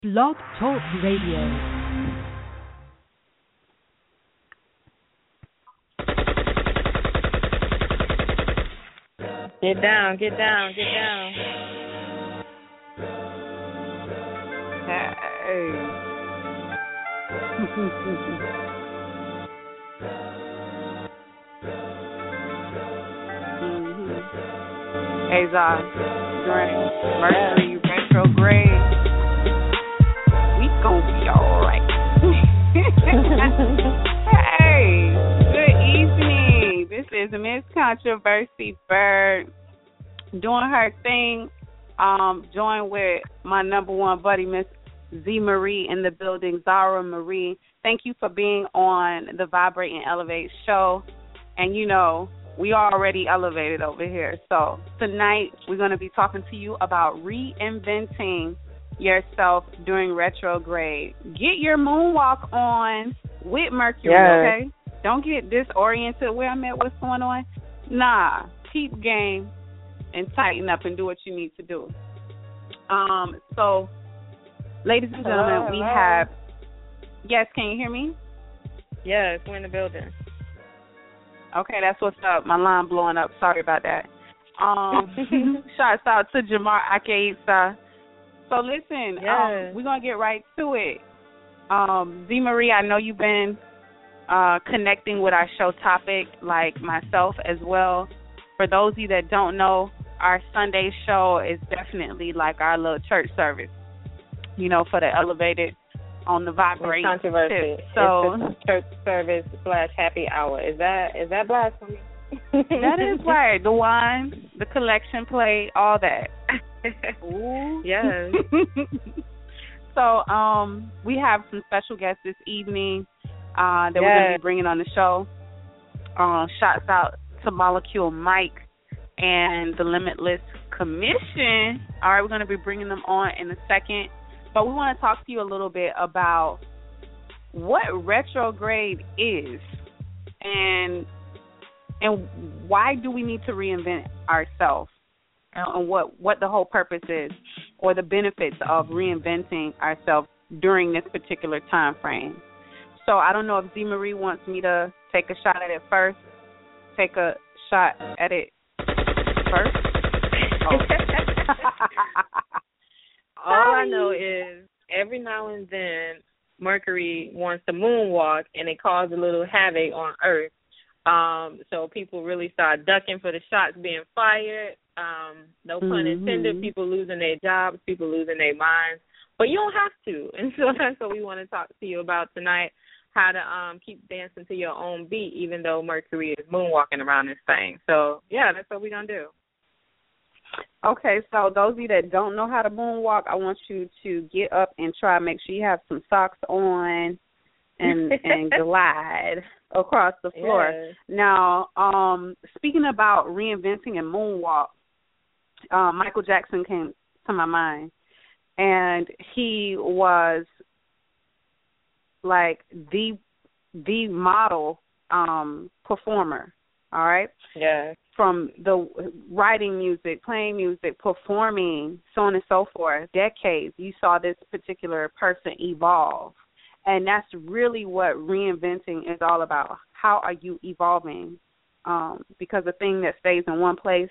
Blog Talk Radio. Get down, get down, get down. Hey. Azar, Mercury, retrograde. We gonna be alright. Hey, good evening. This is Miss Controversy Bird doing her thing. Joined with my number one buddy, Miss Z Marie in the building, Zara Marie. Thank you for being on the Vibrate and Elevate show. And you know, we are already elevated over here. So tonight we're going to be talking to you about reinventing yourself during retrograde. Get your moonwalk on with Mercury, okay? Don't get disoriented where I'm at, what's going on. Nah, keep game and tighten up and do what you need to do. So, ladies and gentlemen, we have, yes, can you hear me? Yes, we're in the building. Okay, that's what's up. My line blowing up. Sorry about that. Shouts out to Jamar Akeisa. So listen, we're going to get right to it. Z Marie, I know you've been connecting with our show topic, like myself as well. For those of you that don't know, our Sunday show is definitely like our little church service, you know, for the elevated on the Vibrate Controversy. Tip. So it's a church service / happy hour. Is that blasphemy? That is right. The wine, the collection plate, all that. Ooh. Yes. So we have some special guests this evening that we're going to be bringing on the show. Shouts out to Molecule Mike and the Limitless Commission. All right, we're going to be bringing them on in a second. But we want to talk to you a little bit about what retrograde is and why do we need to reinvent ourselves and what the whole purpose is or the benefits of reinventing ourselves during this particular time frame. So I don't know if Z Marie wants me to take a shot at it first. Take a shot at it first. Oh. All I know is every now and then Mercury wants to moonwalk and it causes a little havoc on Earth. So people really start ducking for the shots being fired. No pun intended. People losing their jobs, people losing their minds. But you don't have to. And so that's what we want to talk to you about tonight, how to keep dancing to your own beat even though Mercury is moonwalking around this thing. So, yeah, that's what we're going to do. Okay, so those of you that don't know how to moonwalk, I want you to get up and try to make sure you have some socks on and glide across the floor. Yes. Now, speaking about reinventing and moonwalk, Michael Jackson came to my mind, and he was like the model performer. All right. Yeah. From the writing music, playing music, performing, so on and so forth, decades, you saw this particular person evolve. And that's really what reinventing is all about. How are you evolving? Because the thing that stays in one place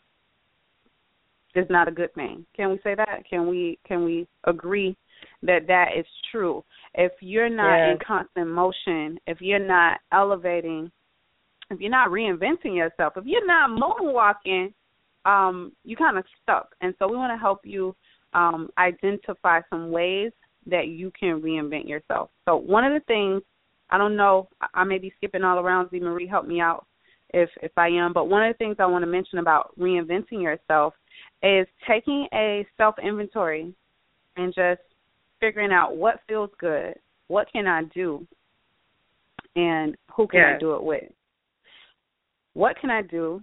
is not a good thing. Can we say that? Can we agree that that is true? If you're not in constant motion, if you're not elevating, if you're not reinventing yourself, if you're not moonwalking, you're kind of stuck. And so we want to help you identify some ways that you can reinvent yourself. So one of the things, I don't know, I may be skipping all around. Z Marie, help me out if I am. But one of the things I want to mention about reinventing yourself is taking a self-inventory and just figuring out what feels good, what can I do, and who can I do it with. What can I do?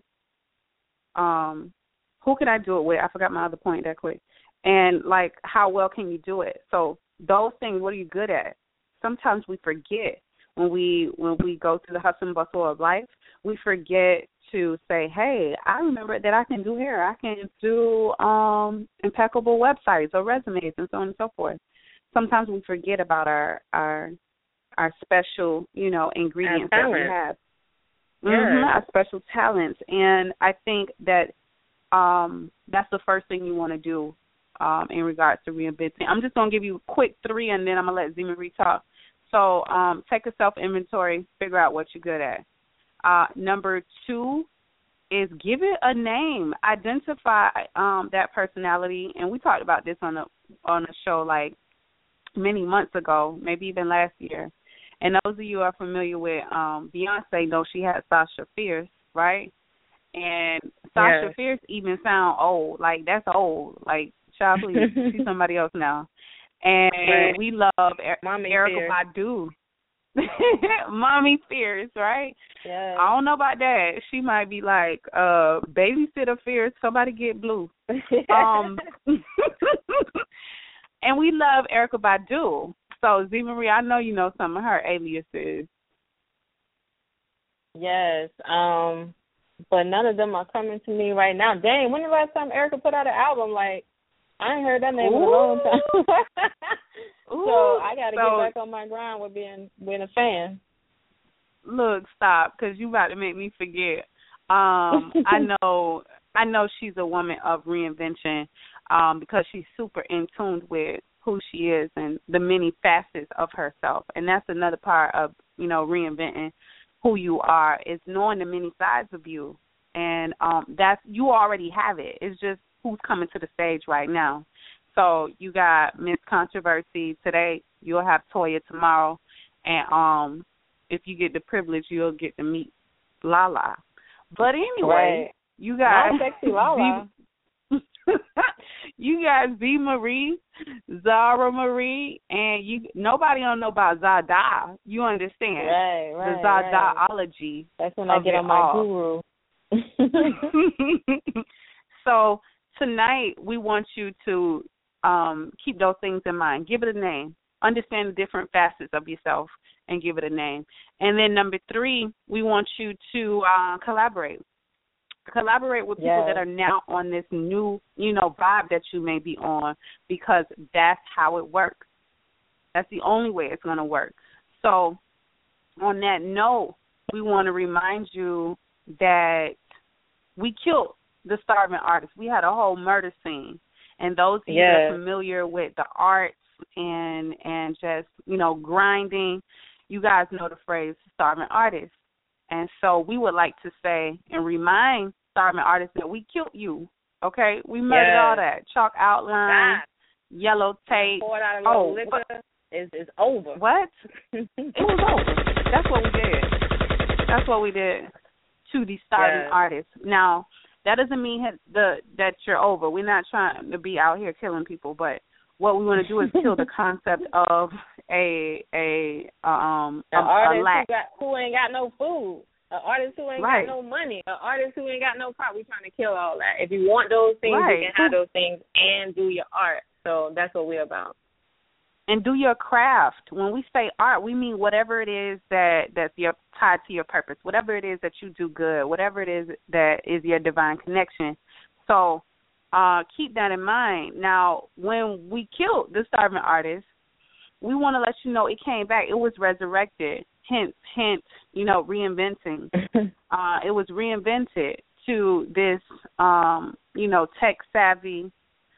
Who can I do it with? I forgot my other point that quick. And, like, how well can you do it? So those things, what are you good at? Sometimes we forget when we go through the hustle and bustle of life, we forget to say, hey, I remember that I can do hair. I can do impeccable websites or resumes and so on and so forth. sometimes we forget about our special, ingredients that we have. Our special talents. And I think that that's the first thing you want to do in regards to reinventing. I'm just going to give you a quick 3, and then I'm going to let Z Marie talk. So take a self-inventory, figure out what you're good at. Number 2 is give it a name. Identify that personality. And we talked about this on a show like many months ago, maybe even last year. And those of you who are familiar with Beyonce know she had Sasha Fierce, right? And Sasha Fierce even sound old. Like, that's old. Like, child, please, she's somebody else now. And we love Erykah Badu. Mommy Fierce, right? Yes. I don't know about that. She might be like, babysitter Fierce, somebody get blue. And we love Erykah Badu. So, Z Marie, I know you know some of her aliases. Yes. But none of them are coming to me right now. Dang, when the last time Erykah put out an album? Like, I ain't heard that name in a long time. So I got to get back on my grind with being a fan. Look, stop, because you about to make me forget. I know she's a woman of reinvention because she's super in tune with who she is and the many facets of herself. And that's another part of, reinventing who you are, is knowing the many sides of you. And that's, you already have it. It's just who's coming to the stage right now. So you got Miss Controversy today. You'll have Toya tomorrow. And if you get the privilege, you'll get to meet Lala. But anyway, you got sexy Lala. You got Z Marie, Zara Marie, and nobody don't know about Zada. You understand? Right. The Zadaology. That's when I get on my guru. So tonight we want you to keep those things in mind. Give it a name. Understand the different facets of yourself and give it a name. And then number 3, we want you to collaborate. Collaborate with people that are now on this new, vibe that you may be on, because that's how it works. That's the only way it's going to work. So on that note, we want to remind you that we killed the starving artist. We had a whole murder scene. And those of you that are familiar with the arts and just, grinding, you guys know the phrase starving artist. And so we would like to say and remind starving artists that we killed you, okay? We murdered all that. Chalk outline, yellow tape. It's over. What? It was over. That's what we did. That's what we did to the starving artists. Now, that doesn't mean that you're over. We're not trying to be out here killing people, but what we want to do is kill the concept of a artist who ain't got no food, an artist who ain't got no money, an artist who ain't got no crop. We're trying to kill all that. If you want those things, you can have those things and do your art. So that's what we're about. And do your craft. When we say art, we mean whatever it is that's tied to your purpose, whatever it is that you do good, whatever it is that is your divine connection. So keep that in mind. Now, when we killed the starving artist, we want to let you know it came back. It was resurrected. Hint, reinventing. It was reinvented to this, tech-savvy,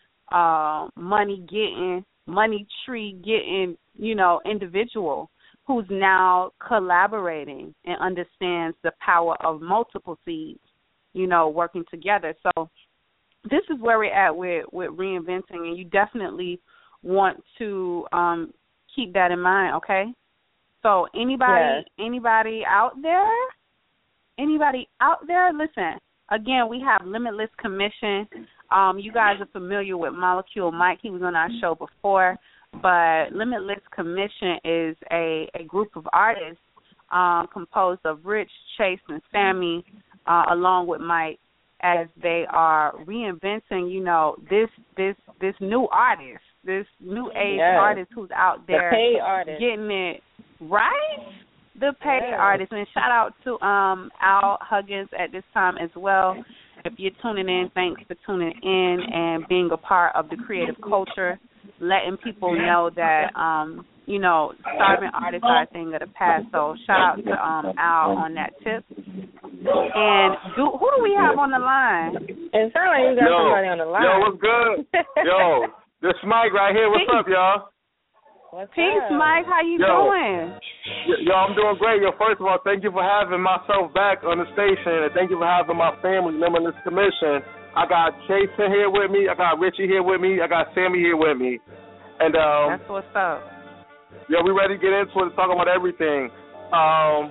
money tree getting, individual who's now collaborating and understands the power of multiple seeds, working together. So this is where we're at with reinventing, and you definitely want to keep that in mind, okay? So anybody out there, listen, again, we have Limitless Commission. You guys are familiar with Molecule Mike. He was on our show before. But Limitless Commission is a group of artists composed of Rich, Chase, and Sammy, along with Mike, as they are reinventing, this new artist, this new age artist who's out there getting it right. The paid artist. And shout out to Al Huggins at this time as well. If you're tuning in, thanks for tuning in and being a part of the creative culture. letting people know that you know, starving artists are a thing of the past. So shout out to Al on that tip. And who do we have on the line? It sounds like you got somebody on the line. Yo, what's good? Yo, this Mike right here. What's up, y'all? Peace, Mike. How you doing? Yo, I'm doing great. Yo, first of all, thank you for having myself back on the station, and thank you for having my family, Limitless Commission. I got Jason here with me. I got Richie here with me. I got Sammy here with me. And that's what's up. Yeah, we ready to get into it, talking about everything. I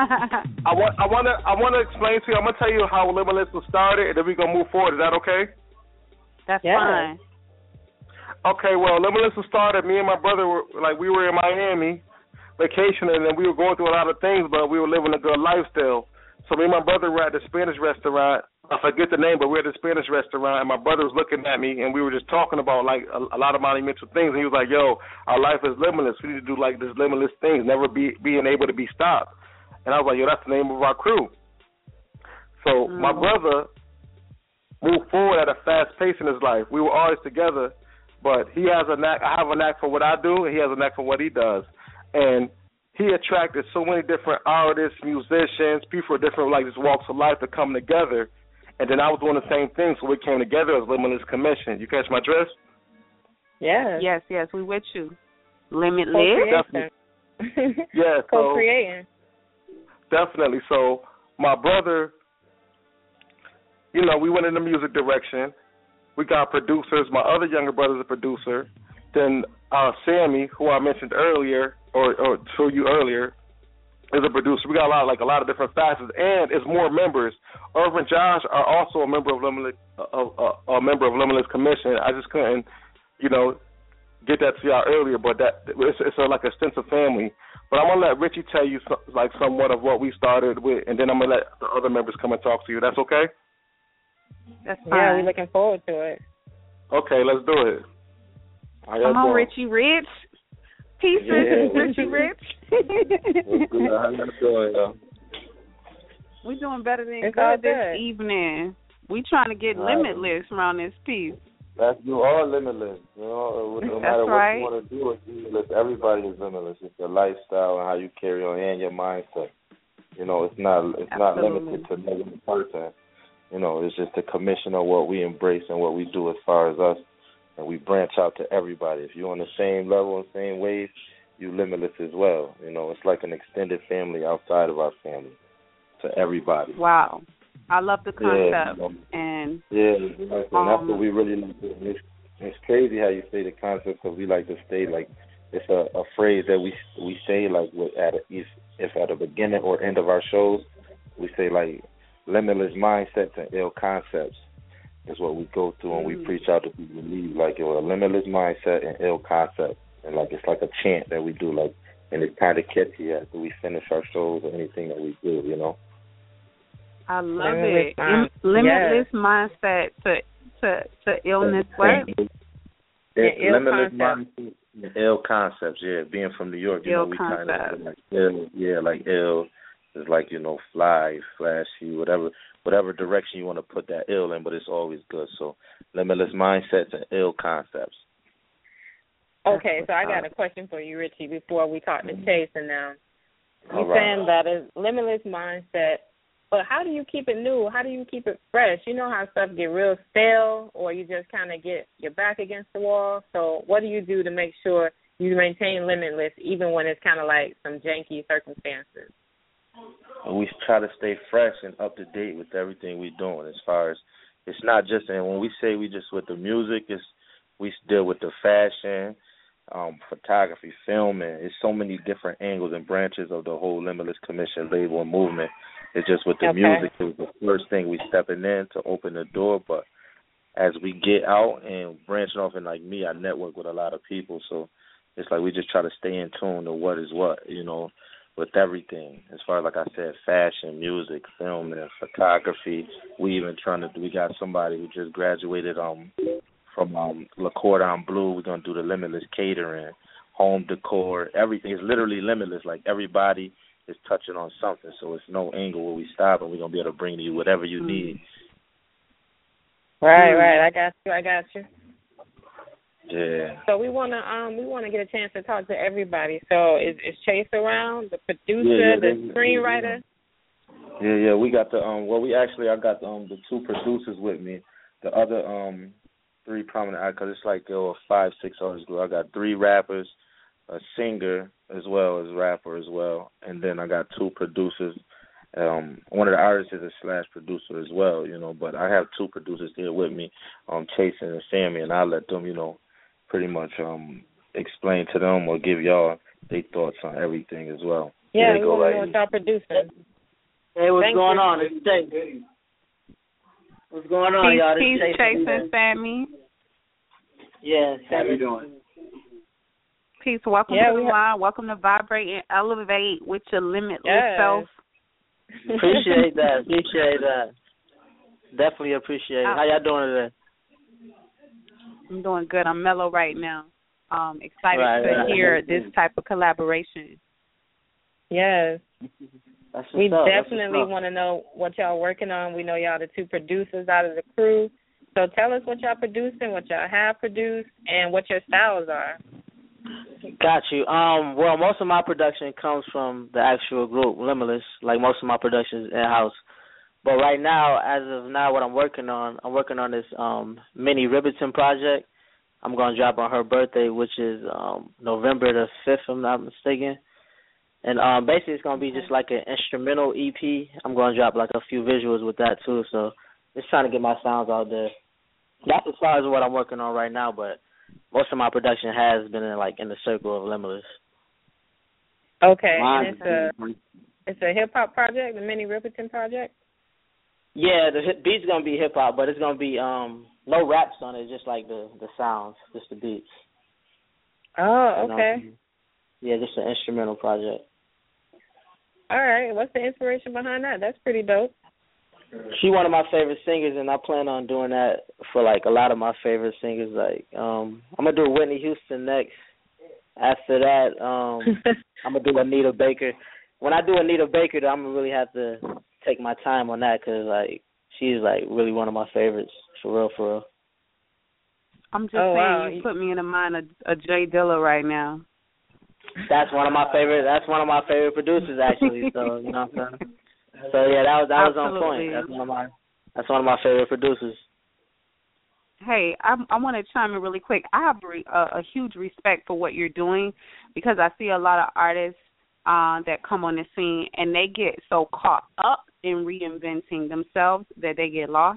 want to explain to you. I'm gonna tell you how Limitless was started, and then we're gonna move forward. Is that okay? That's fine. Okay, well, Limitless was started. Me and my brother we were in Miami vacationing, and we were going through a lot of things, but we were living a good lifestyle. So me and my brother were at the Spanish restaurant. I forget the name, but we were at the Spanish restaurant, and my brother was looking at me, and we were just talking about, like, a lot of monumental things. And he was like, yo, our life is limitless. We need to do, like, this limitless things, never being able to be stopped. And I was like, yo, that's the name of our crew. So my brother moved forward at a fast pace in his life. We were always together, but he has a knack. I have a knack for what I do, and he has a knack for what he does. And he attracted so many different artists, musicians, people of different, like, just walks of life to come together. And then I was doing the same thing, so we came together as Limitless Commission. You catch my drift? Yes. Yes, we with you. Limitless? Definitely. Yeah, co-creating. Definitely. So my brother, you know, we went in the music direction. We got producers. My other younger brother's a producer. Then Sammy, who I mentioned earlier, or to you earlier, is a producer. We got a lot of different facets, and it's more members. Irvin Josh are also a member of Limitless, Limitless Commission. I just couldn't, you know, get that to y'all earlier, but it's like a extensive family. But I'm gonna let Richie tell you somewhat of what we started with, and then I'm gonna let the other members come and talk to you. That's okay? That's fine. Yeah, we're looking forward to it. Okay, let's do it. Come on, Richie Rich. Peace, Richie Rich. How you doing, y'all? We're doing better than it's good this evening. We trying to get limitless around this piece. You are limitless. You know, no matter what you want to do, it's limitless. Everybody is limitless. It's your lifestyle and how you carry on and your mindset. You know, it's not limited to another person. You know, it's just a commission of what we embrace and what we do as far as us. And we branch out to everybody. If you're on the same level and same wave, you limitless as well. You know, it's like an extended family outside of our family to everybody. Wow. I love the concept. Yeah, and that's what we really like to do. It's crazy how you say the concept, because we like to stay, like, it's a phrase that we say, like, if at the beginning or end of our shows, we say, like, limitless mindsets and ill concepts. Is what we go through and we preach out to people. Believe like it was a limitless mindset and ill concept, and like it's like a chant that we do, like, and it's kind of catchy after we finish our shows or anything that we do, you know. I love it. Limitless mindset to illness. What? Limitless mindset and ill concepts. Yeah, being from New York, you know, we kind of like ill. Yeah, like ill is like, you know, fly, flashy, whatever direction you want to put that ill in, but it's always good. So limitless mindsets and ill concepts. Okay, so I got a question for you, Richie, before we talk to Chase and them. You're saying that it's limitless mindset, but how do you keep it new? How do you keep it fresh? You know how stuff get real stale, or you just kind of get your back against the wall. So what do you do to make sure you maintain limitless even when it's kind of like some janky circumstances? We try to stay fresh and up to date with everything we're doing. As far as it's not just, and when we say we just with the music, we deal with the fashion, photography, filming. It's so many different angles and branches of the whole Limitless Commission label and movement. It's just with the music, it was the first thing we stepping in to open the door. But as we get out and branching off, and like me, I network with a lot of people, so it's like we just try to stay in tune to what is what, you know, with everything. As far as, like I said, fashion, music, film, and photography. We got somebody who just graduated from Le Cordon Bleu. We're going to do the limitless catering, home decor, everything. It's literally limitless. Like, everybody is touching on something, so it's no angle where we stop, and we're going to be able to bring to you whatever you need. Right. I got you. Yeah. So we wanna get a chance to talk to everybody. So is Chase around? The producer, the screenwriter? Yeah. We got the I got the two producers with me. The other three prominent actors. It's like there were 5-6 artists. I got 3 rappers, a singer as well as rapper as well, and then I got 2 producers. One of the artists is a / producer as well, but I have 2 producers here with me, Chase and Sammy, and I let them, pretty much explain to them or give y'all their thoughts on everything as well. Yeah, we want to know what y'all producing. Hey, what's going on? It's Chase. What's going on, y'all? Peace, Chase and Sammy. Yeah, how you doing? Peace. Welcome to the line. Welcome to Vibrate and Elevate with your limitless self. Appreciate that. Definitely appreciate it. How y'all doing today? I'm doing good. I'm mellow right now. Excited to hear this type of collaboration. Yes. We up. definitely want to know what y'all working on. We know y'all the 2 producers out of the crew. So tell us what y'all producing, what y'all have produced, and what your styles are. Got you. Well, most of my production comes from the actual group, Limitless. Like most of my production is in-house. But right now, as of now, what I'm working on this Minnie Riperton project. I'm going to drop on her birthday, which is November the 5th, if I'm not mistaken. And basically it's going to be just like an instrumental EP. I'm going to drop like a few visuals with that too. So just trying to get my sounds out there. That's as far as what I'm working on right now, but most of my production has been in the circle of Limitless. Okay, and it's a hip-hop project, the Minnie Riperton project? Yeah, the beat's going to be hip-hop, but it's going to be no raps on it, just like the sounds, just the beats. Oh, okay. Yeah, just an instrumental project. All right, what's the inspiration behind that? That's pretty dope. She's one of my favorite singers, and I plan on doing that for, like, a lot of my favorite singers. Like, I'm going to do Whitney Houston next. After that, I'm going to do Anita Baker. When I do Anita Baker, I'm going to really have to take my time on that because, like, she's, like, really one of my favorites, for real. I'm just saying, you put me in the mind of Jay Dilla right now. That's one of my favorite producers, actually. So, you know what I'm saying? So yeah, that was on point. That's one of my favorite producers. Hey, I want to chime in really quick. I have a huge respect for what you're doing because I see a lot of artists that come on the scene and they get so caught up in reinventing themselves that they get lost.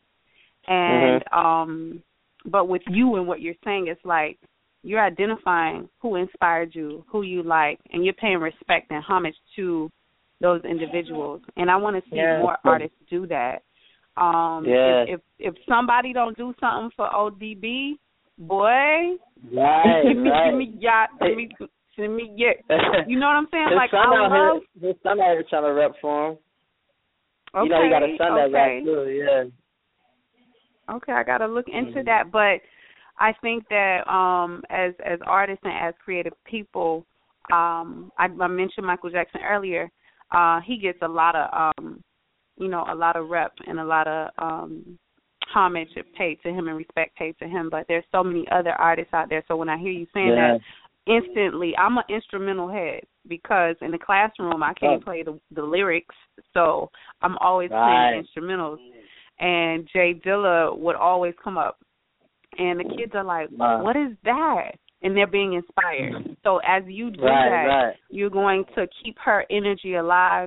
And but with you and what you're saying, it's like you're identifying who inspired you, who you like, and you're paying respect and homage to those individuals. And I want to see more artists do that. If somebody don't do something for ODB, boy, send me, you know what I'm saying? Like, his son out here trying to rep for him. Okay, you know, he got a son that raps too, yeah. Okay, I got to look into that. But I think that as artists and as creative people, I mentioned Michael Jackson earlier. He gets a lot of, a lot of rep and a lot of homage paid to him and respect paid to him. But there's so many other artists out there. So when I hear you saying that, instantly, I'm an instrumental head because in the classroom I can't play the lyrics, so I'm always playing instrumentals. And Jay Dilla would always come up, and the kids are like, "What is that?" And they're being inspired. So as you do that, you're going to keep her energy alive,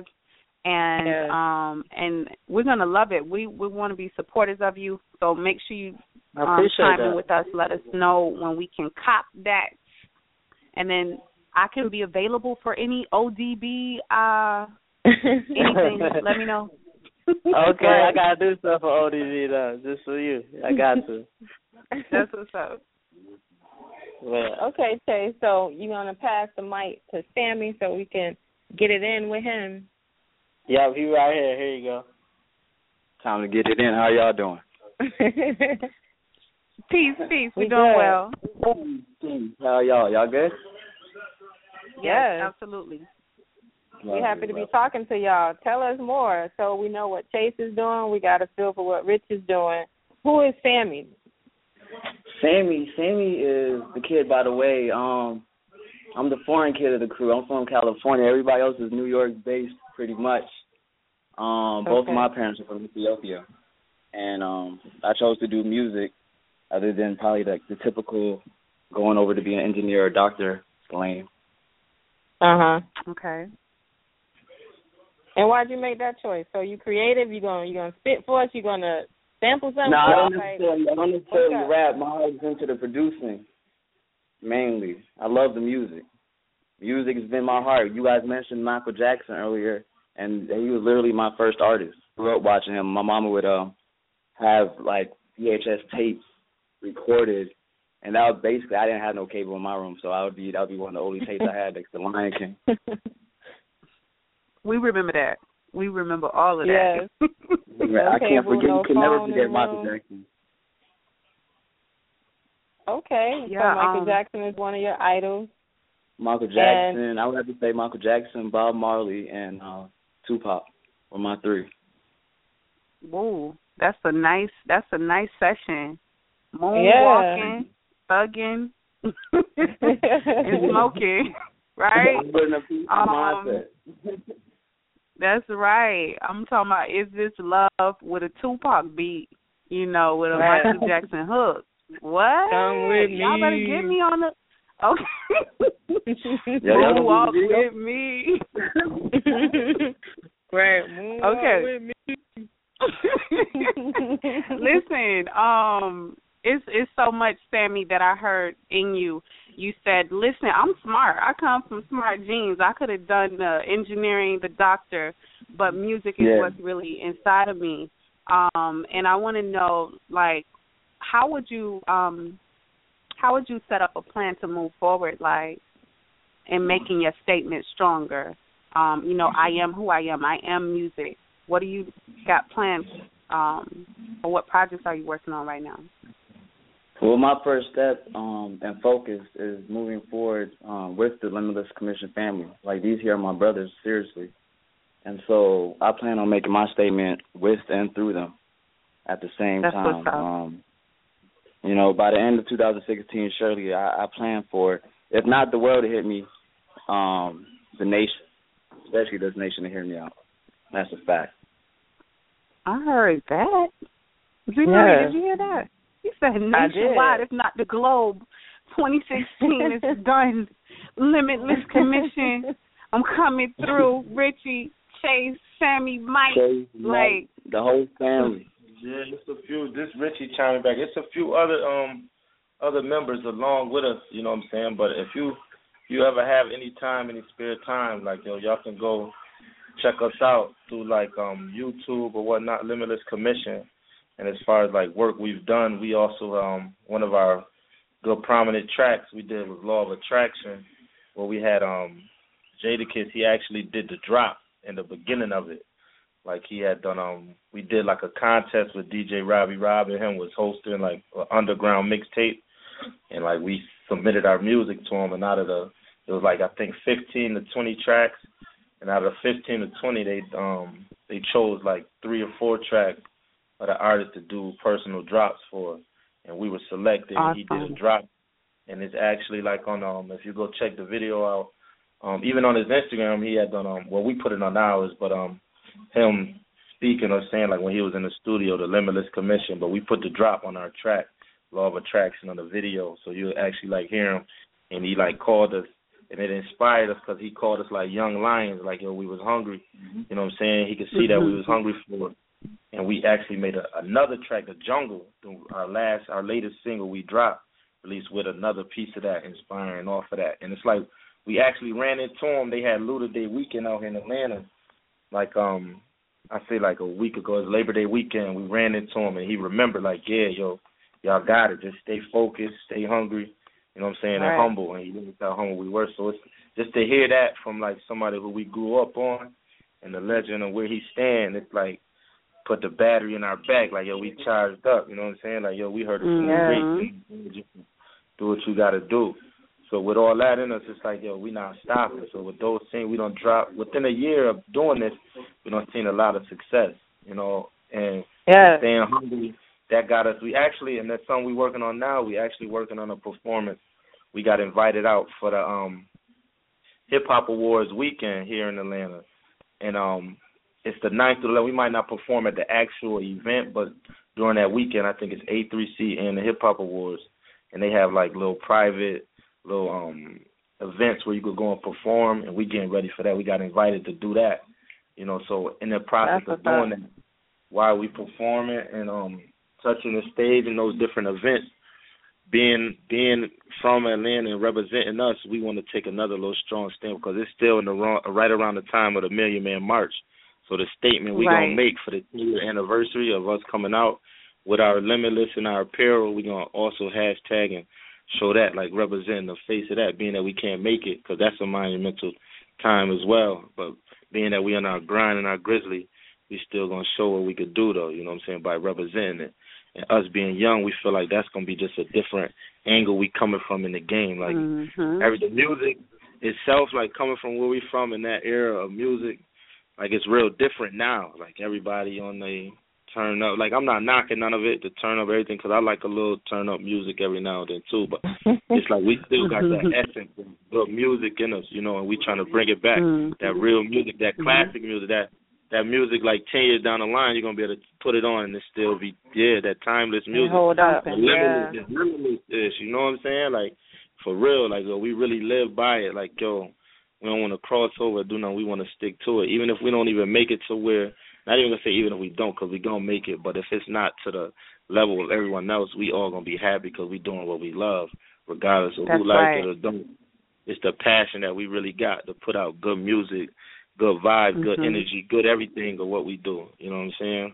and we're gonna love it. We want to be supporters of you. So make sure you chime in with us. Let us know when we can cop that, and then I can be available for any ODB anything. Let me know. Okay, I gotta do stuff for ODB though, just for you. I got to. That's what's up. Well, okay, Chase, so you're going to pass the mic to Sammy so we can get it in with him. Yeah, he right here. Here you go. Time to get it in. How y'all doing? Peace. We're doing well. How y'all? Y'all good? Yes, absolutely. We're happy to be talking to y'all. Tell us more so we know what Chase is doing. We got a feel for what Rich is doing. Who is Sammy? Sammy is the kid, by the way. I'm the foreign kid of the crew. I'm from California. Everybody else is New York based, pretty much. Both of my parents are from Ethiopia, and I chose to do music, other than probably like the typical going over to be an engineer or doctor. It's lame. Okay. And why'd you make that choice? So you creative? You gonna spit for us? You gonna sample something? No, I don't necessarily rap. My heart is into the producing, mainly. I love the music. Music has been my heart. You guys mentioned Michael Jackson earlier, and he was literally my first artist. Grew up watching him. My mama would have like VHS tapes recorded, and that was basically, I didn't have no cable in my room, so that would be one of the only tapes I had next to Lion King. We remember that. We remember all of that. Yes. I can't forget. You can never forget Michael Jackson. Okay. Yeah, so Michael Jackson is one of your idols. Michael Jackson. I would have to say Michael Jackson, Bob Marley, and Tupac were my three. Whoa, that's a nice session. Moonwalking, thugging, and smoking, right? That's right. I'm talking about, is this love with a Tupac beat, with a Michael Jackson hook? What? Come with me. Y'all better get me on the... Okay. Moonwalk with me. Right. Moonwalk with me. Listen, it's so much, Sammy, that I heard in you. You said, listen, I'm smart. I come from smart genes. I could have done the engineering, the doctor, but music is what's really inside of me. And I want to know, like, how would you set up a plan to move forward, like, in making your statement stronger? I am who I am. I am music. What do you got planned, or what projects are you working on right now? Well, my first step and focus is moving forward with the Limitless Commission family. Like, these here are my brothers, seriously. And so I plan on making my statement with and through them at the same time. By the end of 2016, surely I plan for, if not the world to hit me, the nation, especially this nation, to hear me out. That's a fact. I heard that. Did you hear that? He said nationwide, if not the globe. 2016 is done. Limitless Commission. I'm coming through. Richie, Chase, Sammy, Mike. The whole family. Yeah, it's a few. This Richie chiming back. It's a few other members along with us. You know what I'm saying? But if you ever have any time, any spare time, like, y'all can go check us out through like YouTube or whatnot. Limitless Commission. And as far as like work we've done, we also one of our good prominent tracks we did was Law of Attraction, where we had Jadakiss. He actually did the drop in the beginning of it. Like, he had done we did like a contest with DJ Robbie Rob, and him was hosting like an underground mixtape, and like we submitted our music to him, and out of it was like, I think 15 to 20 tracks, and out of the 15 to 20 they chose like 3 or 4 tracks of the artist to do personal drops for, and we were selected. Awesome. And he did a drop, and it's actually like on if you go check the video out, even on his Instagram, he had done we put it on ours, but him speaking or saying like when he was in the studio, the Limitless Commission, but we put the drop on our track, Law of Attraction, on the video, so you actually like hear him, and he like called us, and it inspired us because he called us like young lions, like we was hungry, you know what I'm saying? He could see that we was hungry for it. And we actually made another track, The Jungle, our latest single we dropped, released with another piece of that, inspiring off of that. And it's like we actually ran into them. They had Luda Day weekend out here in Atlanta, like I say like a week ago. It was Labor Day weekend. We ran into him, and he remembered like, y'all got it. Just stay focused, stay hungry. You know what I'm saying? Right. And humble. And he knew how humble we were. So it's just to hear that from like somebody who we grew up on, and the legend of where he stands. It's like put the battery in our back, like, we charged up, you know what I'm saying? Like, we heard it from the great. Do what you got to do. So with all that in us, it's like, we not stopping. So with those things, we don't drop. Within a year of doing this, we don't seen a lot of success, and staying hungry that got us. We actually, and that's something we're working on now. We actually working on a performance. We got invited out for the Hip Hop Awards weekend here in Atlanta, and it's the 9th through 11th. We might not perform at the actual event, but during that weekend, I think it's A3C and the Hip Hop Awards, and they have like little private events where you could go and perform, and we getting ready for that. We got invited to do that, So in the process of doing that, while we performing and touching the stage and those different events, being from Atlanta and representing us, we want to take another little strong stand because it's still right around the time of the Million Man March. So the statement we're going to make for the 10-year anniversary of us coming out with our Limitless and our apparel, we're going to also hashtag and show that, like representing the face of that, being that we can't make it because that's a monumental time as well. But being that we on our grind and our grizzly, we still going to show what we could do, though, you know what I'm saying, by representing it. And us being young, we feel like that's going to be just a different angle we coming from in the game. Like, the music itself, like coming from where we from in that era of music, like it's real different now. Like everybody on the turn up. Like I'm not knocking none of it, to turn up everything, because I like a little turn up music every now and then too. But it's like we still got that essence of good music in us, and we trying to bring it back. That real music, that classic music, that music like 10 years down the line, you're going to be able to put it on and it still be, that timeless music. Hold up. Limitless, you know what I'm saying? Like, for real, like, we really live by it. Like, we don't want to cross over or do nothing. We want to stick to it. Even if we don't even make it to where, not even going to say even if we don't, because we going to make it, but if it's not to the level of everyone else, we all going to be happy because we doing what we love, regardless of who likes it or don't. It's the passion that we really got to put out good music, good vibe, good energy, good everything of what we do. You know what I'm saying?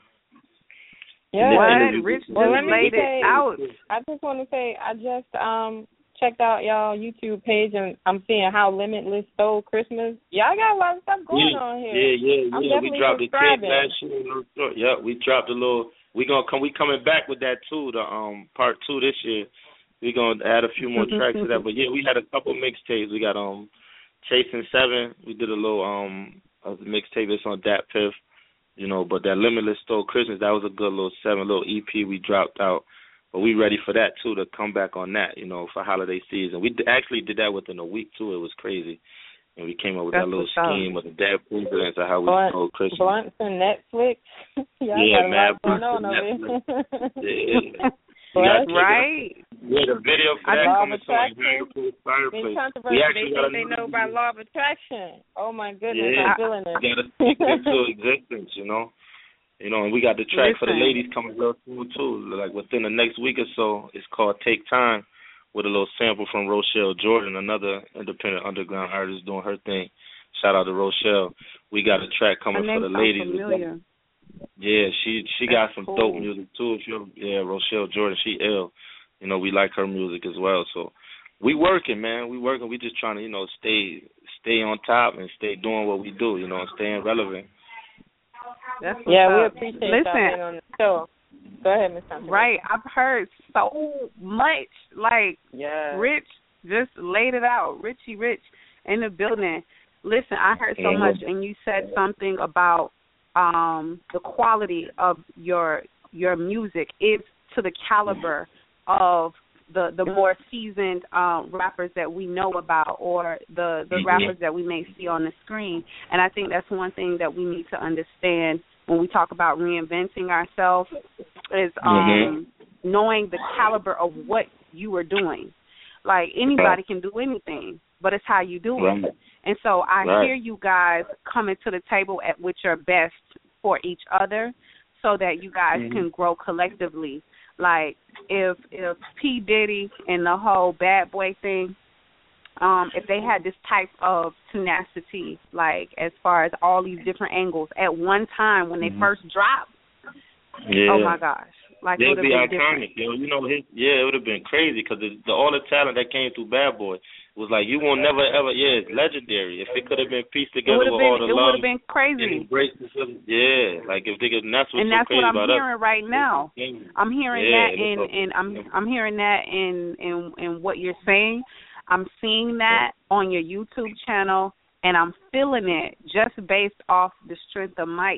Yeah, Rich just laid it out. I just want to say, I just checked out y'all YouTube page, and I'm seeing how Limitless stole Christmas. Y'all got a lot of stuff going on here. Yeah. We dropped the tape last year. Yeah, we dropped a little. We coming back with that too. The part 2 this year. We gonna add a few more tracks to that. But yeah, we had a couple mixtapes. We got Chasing 7. We did a little mixtape that's on Dat Piff. But that Limitless Stole Christmas, that was a good little 7 little EP we dropped out. But we ready for that, too, to come back on that, for holiday season. We actually did that within a week, too. It was crazy. And we came up with that little scheme with the dad presidents of how we stole Christmas. Blunts and Netflix. Yeah, man. Going on over Yeah. That's right. Yeah, the video for that coming soon. We actually they know about Law of Attraction. Oh, my goodness, I'm feeling it. We got to speak into existence, and we got the track for the ladies coming real soon, too. Like within the next week or so, it's called Take Time, with a little sample from Rochelle Jordan, another independent underground artist doing her thing. Shout out to Rochelle. We got a track coming for the ladies. Familiar. Yeah, she got some dope music too. Rochelle Jordan, she ill. We like her music as well. So we working, man. We working. We just trying to, stay on top and stay doing what we do, and staying relevant. We appreciate that on the show. Go ahead, Ms. Thompson. Right, I've heard so much. Like, Rich just laid it out. Richie Rich in the building. Listen, I heard so much, and you said something about the quality of your music is to the caliber of the more seasoned rappers that we know about, or the rappers that we may see on the screen. And I think that's one thing that we need to understand when we talk about reinventing ourselves is knowing the caliber of what you are doing. Like, anybody can do anything, but it's how you do it. And so I hear you guys coming to the table with your best for each other so that you guys can grow collectively. Like, if P. Diddy and the whole Bad Boy thing, if they had this type of tenacity, like as far as all these different angles at one time when they first dropped, oh my gosh. Like, they'd be iconic, different. it would have been crazy because all the talent that came through Bad Boy was like, you won't never ever, it's legendary. If it could have been pieced together with all the love. It would have been crazy. Like if they could, and that's what's so crazy about us. And that's what I'm hearing right now. I'm hearing that I'm hearing that in what you're saying. I'm seeing that on your YouTube channel, and I'm feeling it just based off the strength of Mike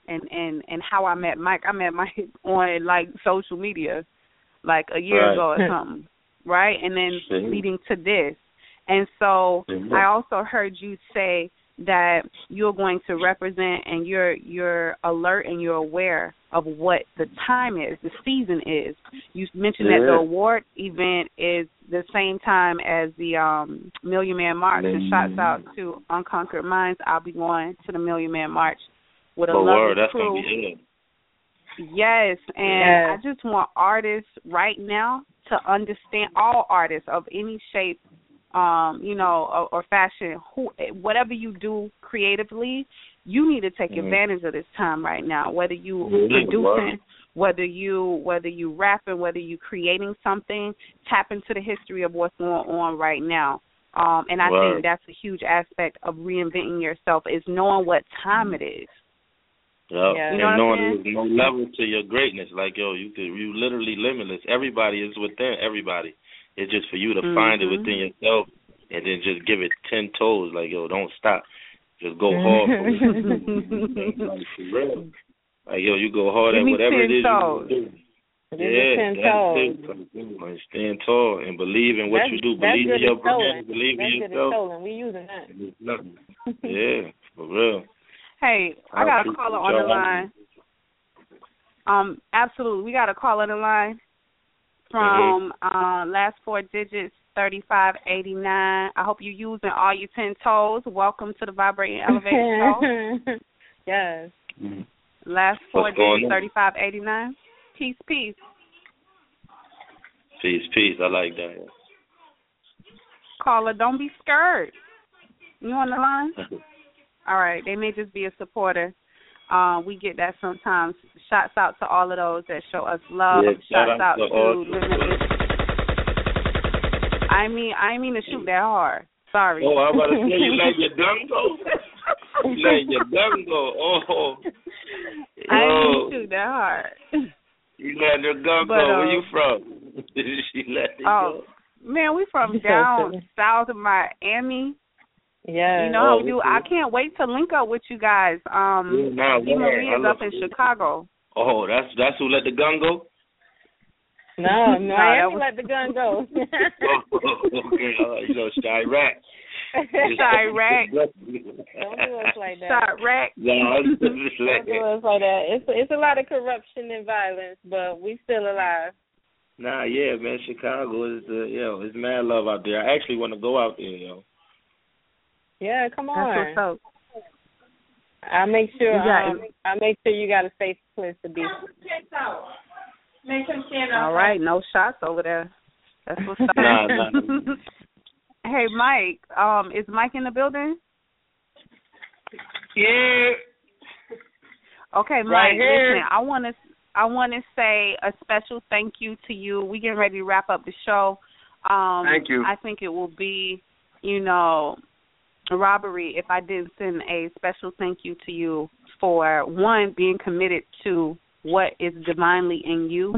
and how I met Mike. I met Mike on like social media, like a year ago or something, right? And then leading to this. And so I also heard you say that you're going to represent and you're alert and you're aware of what the time is, the season is. You mentioned that the award event is the same time as the Million Man March. And shouts out to Unconquered Minds. I'll be going to the Million Man March with a lovely crew. Gonna be good. Yes, and I just want artists right now to understand, all artists of any shape, or fashion, whatever you do creatively, you need to take advantage of this time right now. Whether you producing, whether you rapping, whether you creating something, tap into the history of what's going on right now. And I think that's a huge aspect of reinventing yourself, is knowing what time it is. You know, and knowing there's no level to your greatness. Like, you literally limitless. Everybody is within everybody. It's just for you to find it within yourself and then just give it 10 toes. Like, don't stop. Just go hard for it. Like, for real. Like, you go hard at whatever it is you do. That's it. Stand tall and believe in what you do. Believe in your brand. Believe in yourself. And we using that. Yeah, for real. Hey, I got a caller on the line. Absolutely. We got a caller on the line from last 4 digits, 3589. I hope you're using all your 10 toes. Welcome to the Vibrating Elevator Show. Yes. Last 4 digits, 3589. Peace. Peace. I like that. Caller, don't be scared. You on the line? All right. They may just be a supporter. We get that sometimes. Shouts out to all of those that show us love. Shouts out to Limitless. I mean to shoot that hard. Sorry. Oh, I was about to say, you let your gun go? You let your gun go. Oh. I didn't shoot that hard. You let your gun go. Where you from? She let it go. Man, we from down south of Miami. Yeah. You know how we do. I can't wait to link up with you guys. Maria's up in Chicago. Oh, that's who let the gun go? No, Miami let the gun go. Okay, Chirac. Chirac. Don't do us like that. Chirac. No, don't do us like that. It's a lot of corruption and violence, but we still alive. Nah, yeah, man. Chicago is it's mad love out there. I actually want to go out there, yo. Yeah, come on. That's what's up. I make sure you got a safe place to be. All right, no shots over there. That's what's up. Nah. Hey, Mike. Is Mike in the building? Yeah. Okay, Mike. Right here. Listen, I want to say a special thank you to you. We getting ready to wrap up the show. Thank you. I think it will be, a robbery if I didn't send a special thank you to you for, one, being committed to what is divinely in you,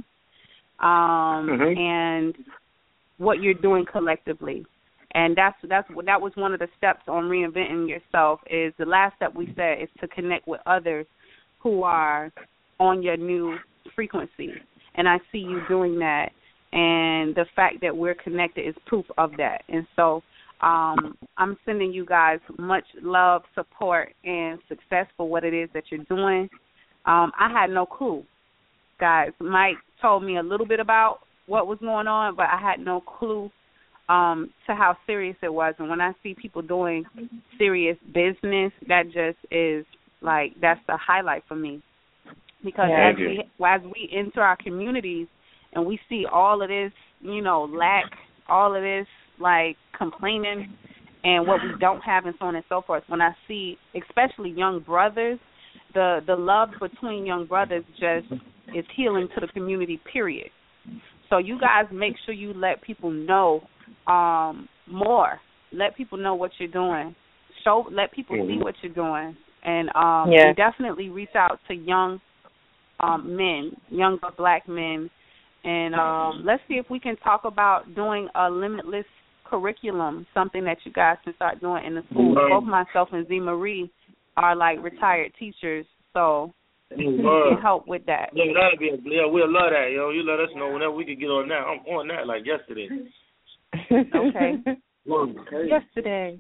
and what you're doing collectively. And that was one of the steps on reinventing yourself. Is the last step we said is to connect with others who are on your new frequency. And I see you doing that, and the fact that we're connected is proof of that. And so I'm sending you guys much love, support, and success for what it is that you're doing. I had no clue, guys. Mike told me a little bit about what was going on, but I had no clue to how serious it was. And when I see people doing serious business, that just is like, that's the highlight for me. Because as we enter our communities and we see all of this, lack, all of this, like, complaining and what we don't have and so on and so forth, when I see especially young brothers, the love between young brothers just is healing to the community, period. So you guys make sure you let people know more. Let people know what you're doing. Let people see what you're doing. And definitely reach out to young men, younger black men. And let's see if we can talk about doing a limitless curriculum, something that you guys can start doing in the schools. Both myself and Z Marie are like retired teachers, so can help with that. Yeah, that'd be we'll love that, yo. You let us know whenever we can get on that. I'm on that like yesterday. Okay. Yesterday.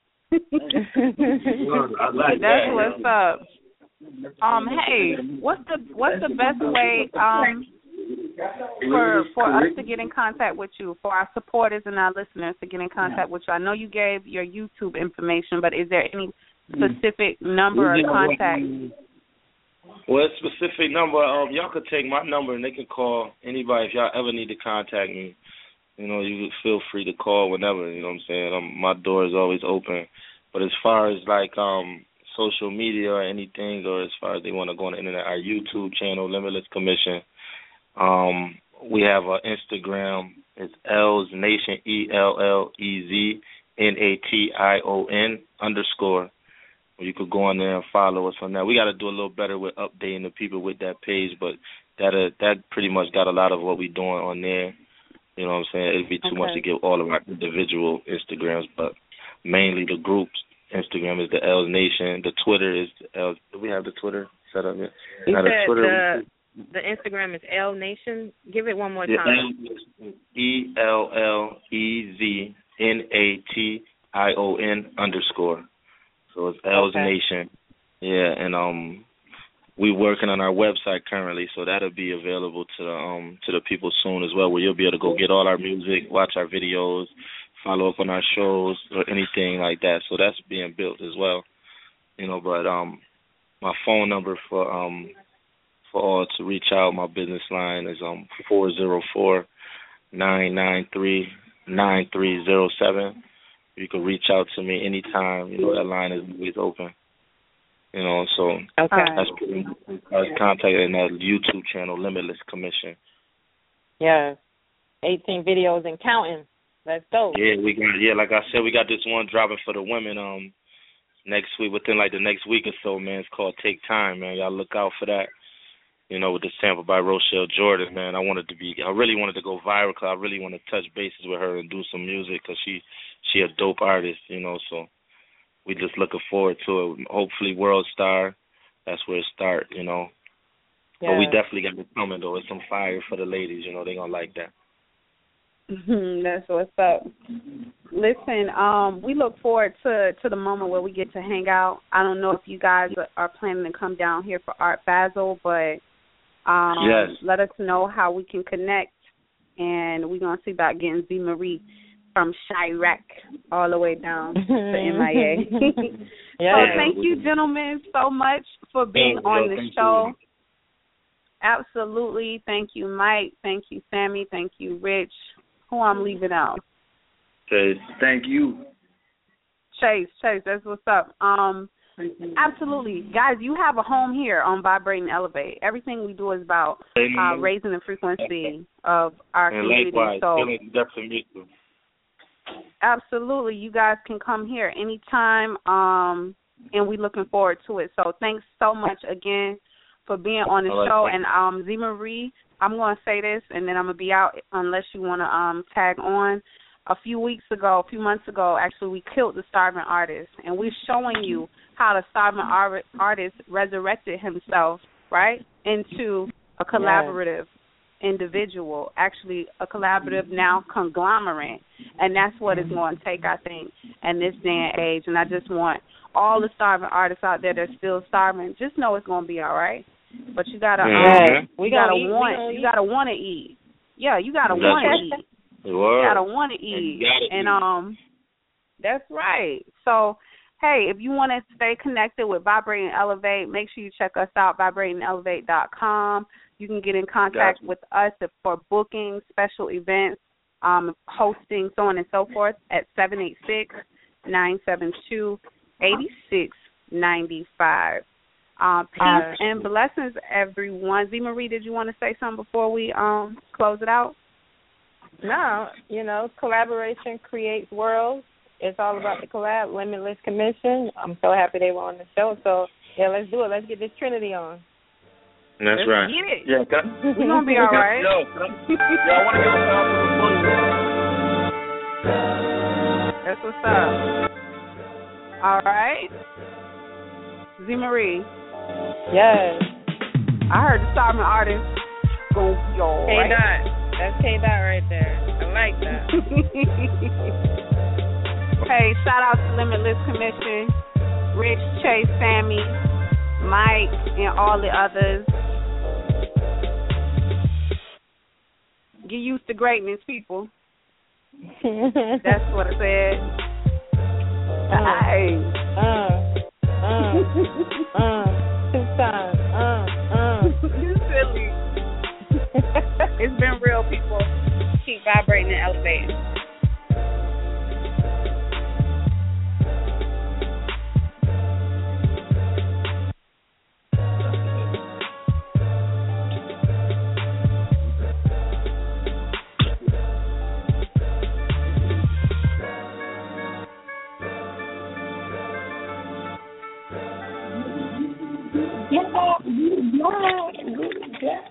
I like That's that. what's up. Hey, what's the best way for us to get in contact with you, for our supporters and our listeners to get in contact with you? I know you gave your YouTube information, but is there any specific number or contact? Well, a specific number. Y'all could take my number and they can call anybody if y'all ever need to contact me. You know, you feel free to call whenever. You know what I'm saying? My door is always open. But as far as like social media or anything, or as far as they want to go on the internet, our YouTube channel, Limitless Commission. We have our Instagram. It's L's Nation, ELLEZNATION _ You could go on there and follow us on that. We got to do a little better with updating the people with that page, but that pretty much got a lot of what we're doing on there. You know what I'm saying? It'd be too much to give all of our individual Instagrams, but mainly the group's Instagram is the L's Nation. The Twitter is L. Do we have the Twitter set up yet? You said the Instagram is L Nation. Give it one more time. ELLEZNATION _ So it's L's Nation. Yeah, and we working on our website currently, so that'll be available to the people soon as well, where you'll be able to go get all our music, watch our videos, follow up on our shows or anything like that. So that's being built as well. You know, but my phone number for all to reach out, my business line is 404-993-9307. You can reach out to me anytime. You know, that line is always open. You know, so that's pretty much contacting that YouTube channel, Limitless Commission. Yeah, 18 videos and counting. Let's go. Yeah, like I said, we got this one dropping for the women next week, within like the next week or so, man. It's called Take Time, man. Y'all look out for that. You know, with the sample by Rochelle Jordan, man. I really wanted to go viral because I really want to touch bases with her and do some music because she a dope artist, you know, so we just looking forward to it. Hopefully World Star, that's where it start, you know. Yeah. But we definitely got it coming, though. It's some fire for the ladies, you know. They going to like that. That's what's up. Listen, we look forward to the moment where we get to hang out. I don't know if you guys are planning to come down here for Art Basel, but yes. Let us know how we can connect, and we're going to see about getting Z Marie from Chirac all the way down to MIA. Yeah. So thank you, gentlemen, so much for being on the show. Absolutely. Thank you, Mike. Thank you, Sammy. Thank you, Rich. Who I'm leaving out? Chase. Thank you. Chase, that's what's up. Absolutely. Guys, you have a home here on Vibrate and Elevate. Everything we do is about raising the frequency of our community. Likewise, so absolutely. You guys can come here anytime, and we're looking forward to it. So thanks so much again for being on the show. And Z Marie, I'm going to say this, and then I'm going to be out unless you want to tag on. A few months ago, actually, we killed the starving artist, and we're showing you how the starving artist resurrected himself, right, into a collaborative individual, actually a collaborative now conglomerate, and that's what it's going to take, I think, in this day and age. And I just want all the starving artists out there that are still starving, just know it's going to be all right. But you gotta want to eat. Yeah, you gotta want to eat. You gotta want to eat, and that's right. So, hey, if you want to stay connected with Vibrate and Elevate, make sure you check us out, vibrateandelevate.com. You can get in contact with us for bookings, special events, hosting, so on and so forth, at 786-972-8695. Peace and blessings, everyone. Z Marie, did you want to say something before we close it out? No, collaboration creates worlds. It's all about the collab, Limitless Commission. I'm so happy they were on the show. So, yeah, let's do it. Let's get this Trinity on. That's right. Get it. Yeah, we're going to be all right. Yo, I want to give a shout out. That's what's up. All right. Z Marie. Yes. I heard the Solomon artist gonna be alright. K-Dot. That's K-Dot right there. I like that. Hey, shout out to Limitless Commission, Rich, Chase, Sammy, Mike, and all the others. Get used to greatness, people. That's what I said. Hey. 2 times. You silly. It's been real, people. Keep vibrating and elevating. Yeah.